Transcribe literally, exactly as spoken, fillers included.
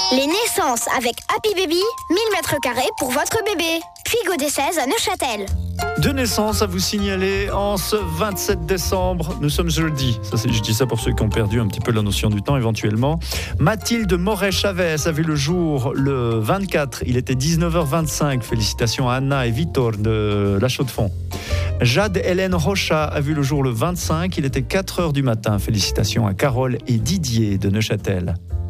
Les naissances avec Happy Baby, mille mètres carrés pour votre bébé. Puy des seize à Neuchâtel. Deux naissances à vous signaler en ce vingt-sept décembre. Nous sommes jeudi. Ça, c'est, je dis ça pour ceux qui ont perdu un petit peu la notion du temps éventuellement. Mathilde Moret-Chavez a vu le jour le vingt-quatre. Il était dix-neuf heures vingt-cinq. Félicitations à Anna et Victor de La Chaux-de-Fonds. Jade Hélène Rocha a vu le jour le vingt-cinq. Il était quatre heures du matin. Félicitations à Carole et Didier de Neuchâtel.